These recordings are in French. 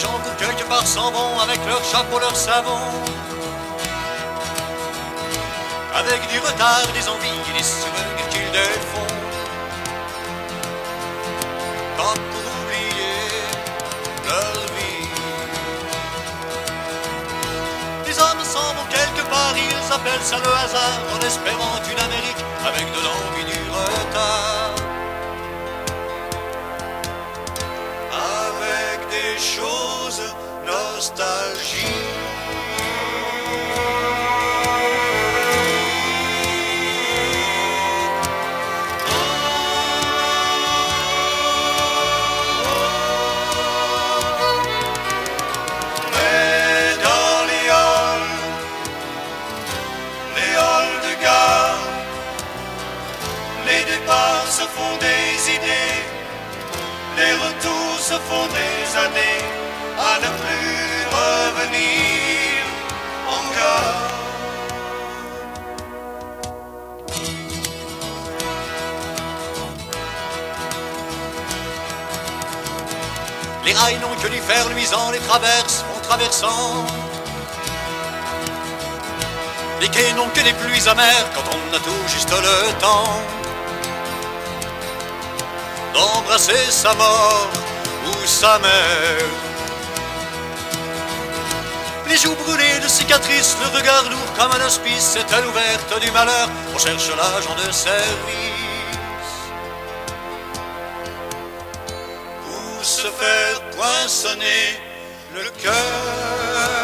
gens pour quelque part s'en vont avec leur chapeau, leur savon. Avec du retard, des envies et des souvenirs qu'ils défont. Pas pour oublier leur vie. Les hommes s'en vont quelque part, ils appellent ça le hasard, en espérant une Amérique avec de l'envie, du retard. Avec des choses nostalgiques. Se font des idées, les retours se font des années à ne plus revenir encore. Les rails n'ont que l'hiver luisant, les traverses en traversant. Les quais n'ont que des pluies amères quand on a tout juste le temps d'embrasser sa mort ou sa mère. Les joues brûlées de cicatrices, le regard lourd comme un hospice, c'est à l'ouverte du malheur, on cherche l'agent de service. Pour se faire poinçonner le cœur.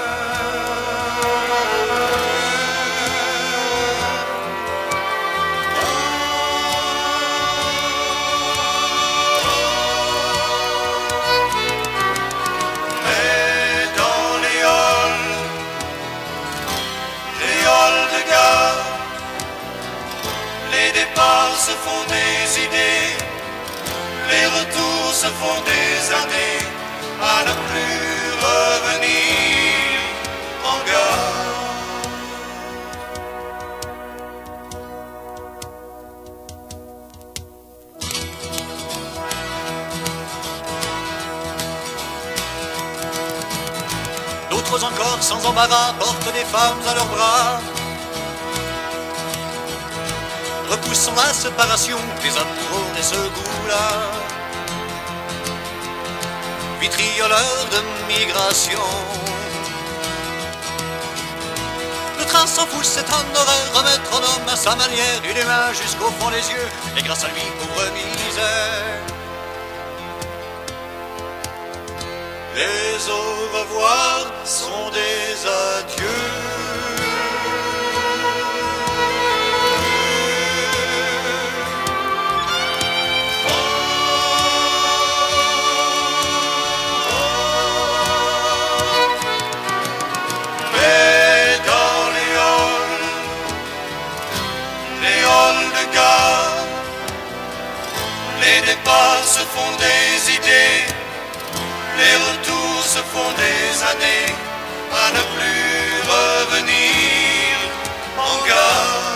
Se font des idées, les retours se font des années à ne plus revenir encore. D'autres encore sans embarras portent des femmes à leurs bras, repoussant la séparation des amoureux et ce goût-là. Vitrioleur de migration, le train s'en fout, c'est un horaire, un métronome à sa manière, il est main jusqu'au fond des yeux, et grâce à lui, pauvre misère. Les au revoir sont des adieux. Les départs se font des idées, les retours se font des années à ne plus revenir encore.